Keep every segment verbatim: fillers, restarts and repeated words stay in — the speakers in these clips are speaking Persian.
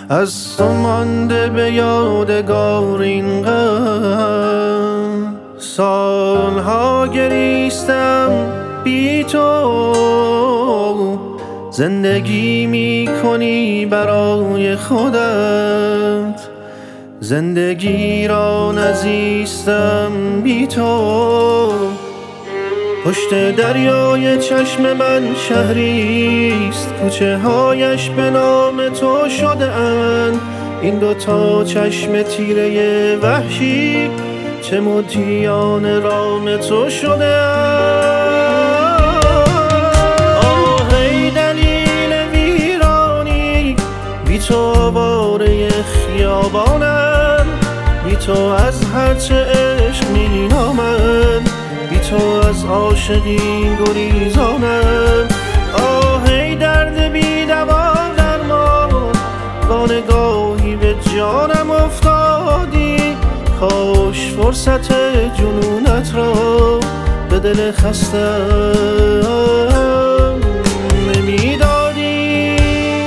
از تو مانده به یادگار این غم. سالها گریستم بی تو، زندگی می کنی برای خودت. زندگی را نزیستم بی تو. پشت دریای چشم من شهریست، کوچه هایش به نام تو شده اند. این دوتا چشم تیره وحشی چه مطیعان رام تو شده اند. آه ای دلیل ویرانی، بی تو آواره خیابانم. بی تو از هرچه عشق می نامم، بی تو از عاشقی گریزانم. آه ای درد بی دوا درمان، با نگاهی به جانم افتادی. کاش فرصت جنونت را به دل خستم نمیدادی.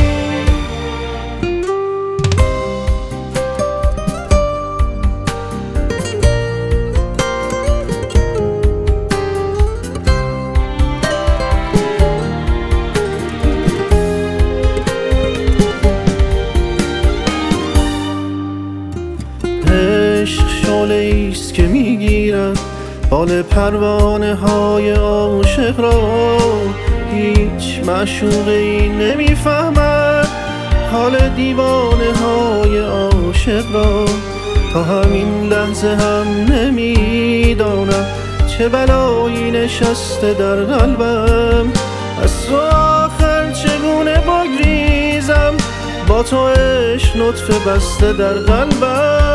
عشق شعله‌ایست که میگیرد بال پروانه های عاشق را. هیچ معشوقی نمیفهمد حال دیوانه های عاشق را. تا همین لحظه هم نمیدانم چه بلایی نشسته در قلبم. از تو آخر چگونه بگریزم، با تو عشق نطفه بسته در قلبم.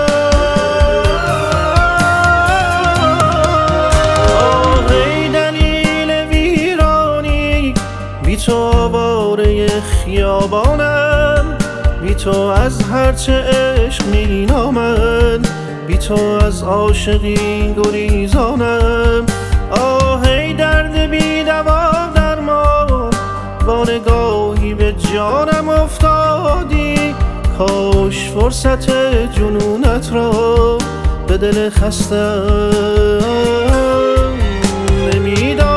بی تو آواره خیابانم، بی تو از هرچه عشق می نامم، بی تو از عاشقی گریزانم. آه ای درد بی دوا درمان، با نگاهی به جانم افتادی. کاش فرصت جنونت را به دل خستم نمیدادی.